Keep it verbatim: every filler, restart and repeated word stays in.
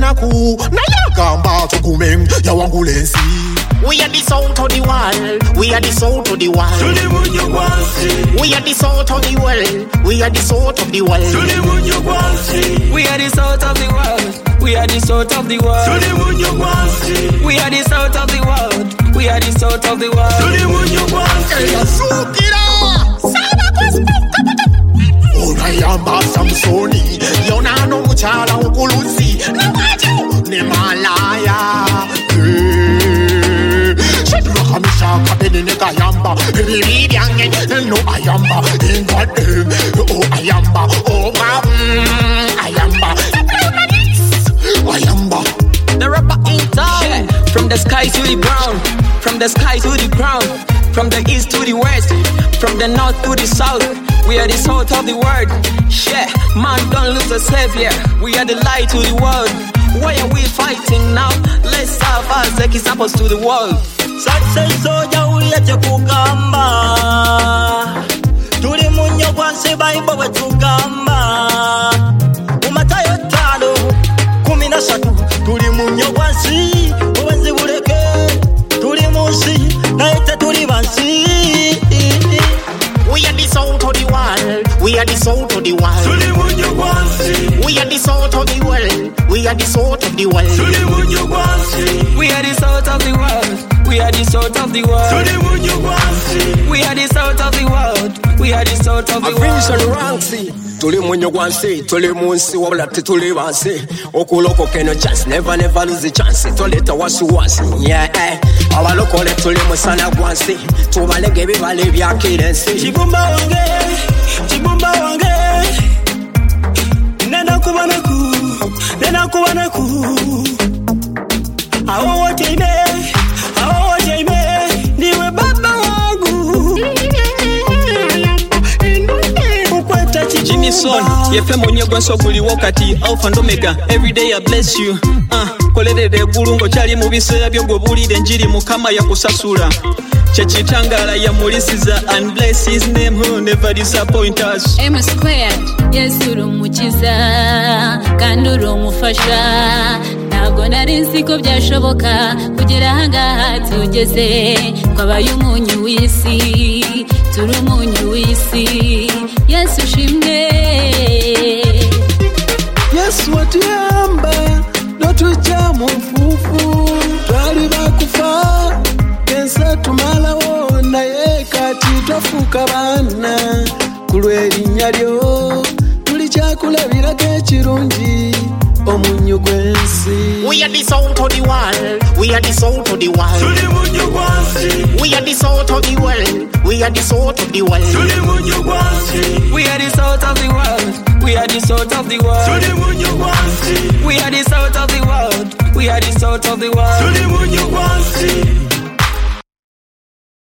naku na yagamba tukumeng yawangulensi. We are the salt of the world. We are the salt of the world. We are the salt of the world. We are the salt of the world. We are the salt of the world. We are the salt of the world. We are the salt of the world. We are the salt of the world. Unayamba Samsoni, yona no muchala ukulusi, namaju ne malaya. Shedrakamisha kabene ne kayamba, bibi byange no ayamba, ingwade oh ayamba, oh ma ayamba, ayamba. The rapper in town, from the sky to the ground, from the sky to the ground, from the east to the west, from the north to the south. We are the salt of the world. Yeah, man, don't lose a savior. We are the light to the world. Why are we fighting now? Let's serve as examples to the world. Success soja uliache kugamba. Tuli munyo kwansi Bible wetugamba. Umatayo tano kumi na satu. Tuli munyo kwansi uwenzi buleke. Tuli munsi na ete tuli bansi. We are the salt of the world. We are the salt of the world. We are the salt of the world. We are the salt of the world. We are the salt of the world. We are the salt of the world. We are the salt of the world. We are the salt of the world. Tuli munyo gwansi, tuli munsi wabula tituli bansi. Okuloko keno chance, never never lose the chance. Toleta wasu wasi, yeah eh. Abalokole tuli musana gwansi, tubalege bibale byakirensi. Chibumba wange, chibumba wange. Nena kubanaku, nena kubanaku. Awo wote ime, awo wote ime. Niwe baba wangu. Jimmy Son, yefe mwenye gwanso buli wakati Alpha and Omega, every day I bless you. Uh, kolerere bulungo chali mu biseera byo gwe bulire njiri mukama yakusasula. Chechitangala ya mulisiza and bless his name who never disappoint us. M squared, Yesu rumukiza, kandi rumufasha. Ntabwo nari nzi ko byashoboka kugera ahangaha tugeze. Twabaye umunyu w'isi, turi umunyu w'isi. Yesu shimwe. Yesu watuyamba, notuja mu mfufu. Twali bakufa, kensa tumala wona ye kati tofuka bana. Kulwerinnya lyo, tuli kyakulabirako ekirungi. Omunyu gwensi. We are the salt of the world. We are the salt of the world. We are the salt of the world. We are the salt of the world. We are the salt of the world. We are the salt of the world. We are the salt of the world. We are the salt of the world.